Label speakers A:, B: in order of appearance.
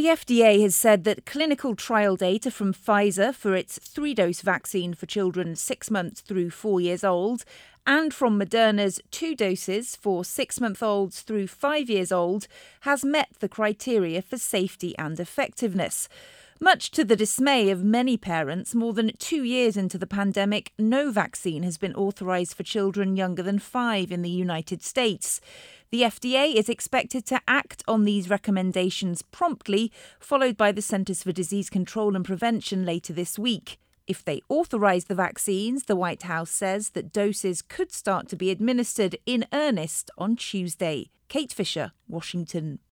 A: The FDA has said that clinical trial data from Pfizer for its 3-dose vaccine for children 6 months through 4 years old and from Moderna's 2 doses for 6-month-olds through 5 years old has met the criteria for safety and effectiveness. Much to the dismay of many parents, more than 2 years into the pandemic, no vaccine has been authorised for children younger than 5 in the United States. The FDA is expected to act on these recommendations promptly, followed by the Centers for Disease Control and Prevention later this week. If they authorise the vaccines, the White House says that doses could start to be administered in earnest on Tuesday. Kate Fisher, Washington.